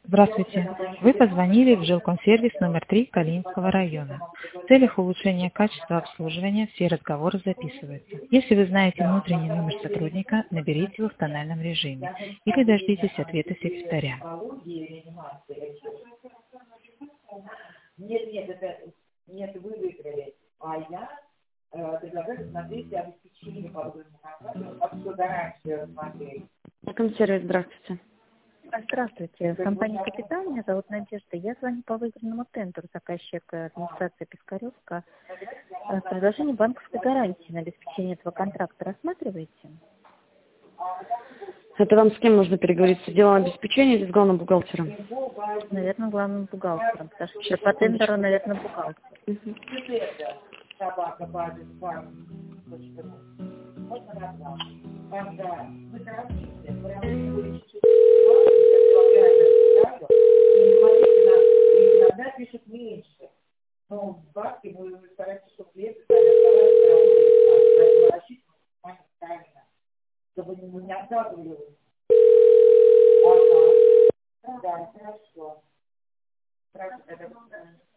Здравствуйте. Вы позвонили в жилкомсервис номер 3 Калининского района. В целях улучшения качества обслуживания все разговоры записываются. Если вы знаете внутренний номер сотрудника, наберите его в тональном режиме или дождитесь ответа секретаря. Нет, вы выиграли, а я предлагаю смотреть обеспечение подобного контракта, как что гарантию смотреть. Жилкомсервис, здравствуйте. Здравствуйте. Компания «Капитан». Меня зовут Надежда. Я звоню по выигранному тендеру. Заказчик администрация Пискаревка. Предложение банковской гарантии на обеспечение этого контракта рассматриваете? Это вам с кем нужно переговорить? С отделом обеспечения или с главным бухгалтером? Наверное, главным бухгалтером. Потому что по тендеру, наверное, бухгалтер. Собака базис банк. Можно назвать. Когда вы торопитесь, иногда пишут меньше. Но в банке мы стараемся, чтобы клиенты сами оставались, рассчитывать правильно, чтобы не откладывали. Ага. Да, хорошо.